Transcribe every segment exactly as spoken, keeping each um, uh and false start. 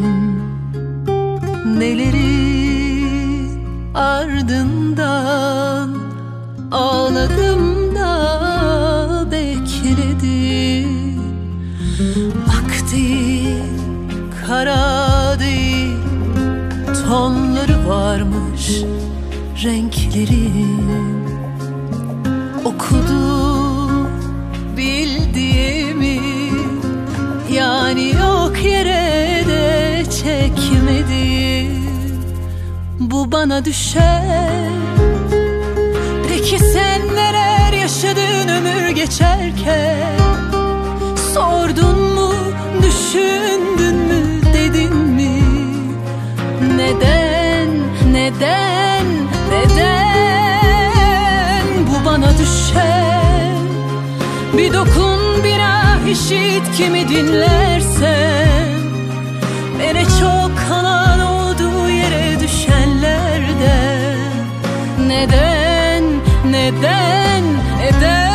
Neleri ardından ağladım da bekledim. Ak değil, kara değil, tonları varmış renklerin. Okudu bildiğimi, yani yok yere de çekmedi. Bu bana düşer. Peki sen neler yaşadın ömür geçerken? Sordun mu, düşündün mü, dedin mi? Neden, neden, neden bu bana düşer? Bir dokun, bir ah işit, kimi dinlersen. Beni çok kalan olduğu yere düşenlerden. Neden, neden, neden?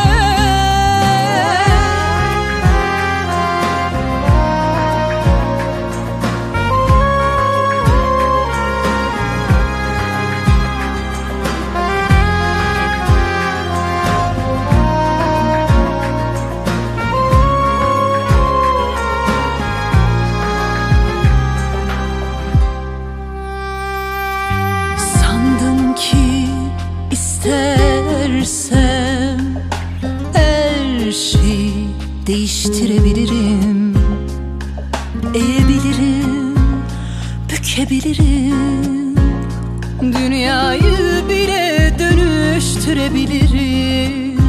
İstersem her şeyi değiştirebilirim, eğebilirim, bükebilirim, dünyayı bile dönüştürebilirim.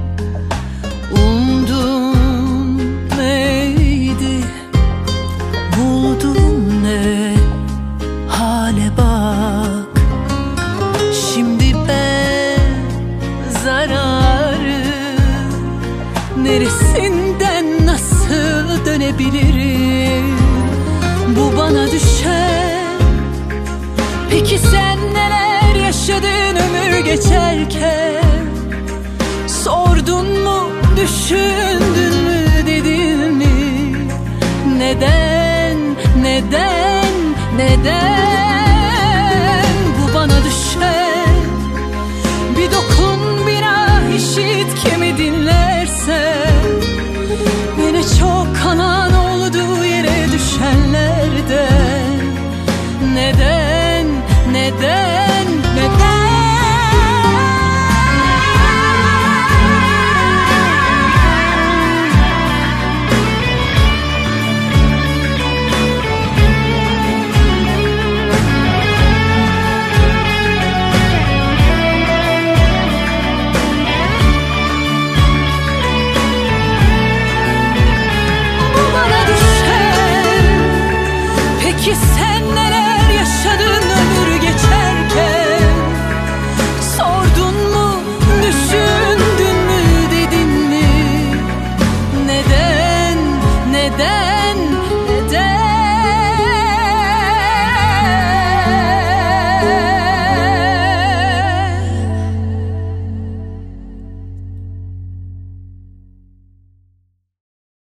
Umdum neydi, buldum ne, hale bak. Şimdi ben zararı neresinden nasıl dönebilirim? Bu bana düşer. Peki sen neler yaşadın ömür geçerken? Sordun mu, düşündün mü, dedin mi? Neden, neden, neden bu bana düşer? Bir dokun, bir ah işit, kimi dinlersen. Beni çok kanan olduğu yere düşenlerden.